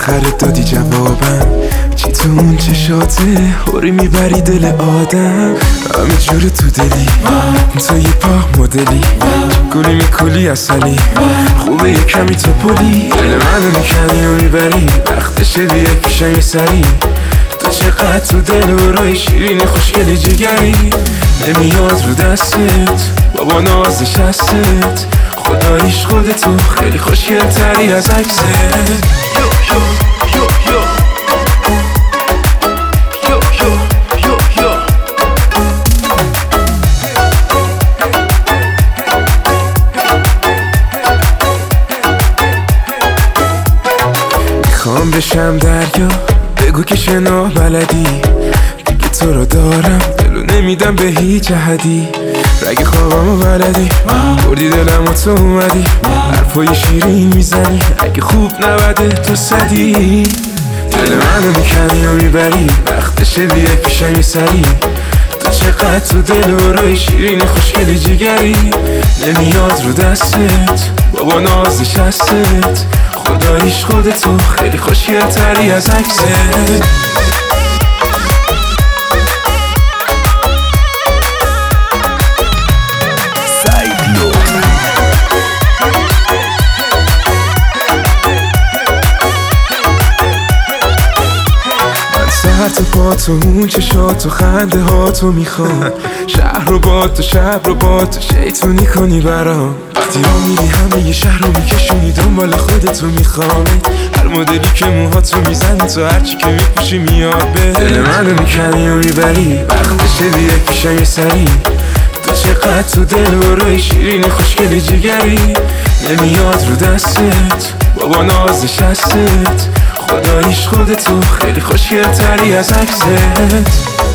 بالاخره دادی جوابم. چی تو اون چشاته هوری میبری دل آدم. همه جور تو دلی تو یه پا مدلی، گلی میکلی اصلی، خوبه یه کمی تو پلی. دل منو میکنی و میبری وقتشه بیای پیشم یه سری. تو چقدر تو دل و رای شیرینی خوشگلی جگری. نمیاد رو دستت بابا نازش هستت، خداییش خودتو خیلی خوشگل تری از عکست. میخوام بشم دریا بگو که شنا بلدی، دیگه تو رو دارم دلو نمیدم به هیچ احدی. رگ خوابمو بلدی بردی دلم و تو اومدی، حرفای شیرین میزنی اگه خوب نبده تو صدی. دل منو میکنی و میبری وقتشه بیای پیشم یه سری. تو چقدر تو دل و رای شیرین خوشگلی جگری. نمیاد رو دستت بابا نازش هستت، خداییش خودتو خیلی خوشگل تری از عکست. تو با تو اون چشات و خنده ها تو میخوام، شهر رو با تو شب رو با تو شیطونی کنی برام. وقتی را میری همه یه شهر رو میکشونی دنبال خودتو میخوام. هر مدلی که موها تو میزنی تو هرچی که میپوشی میاد به دل منو میکنی و میبری وقتشه بیای پیشم یه سری. تو چقدر تو دل و رای شیرین خوشگلی جگری. نمیاد رو دستت بابا نازش هستت، خداییش خودتو خیلی خوشگل تری از عکست.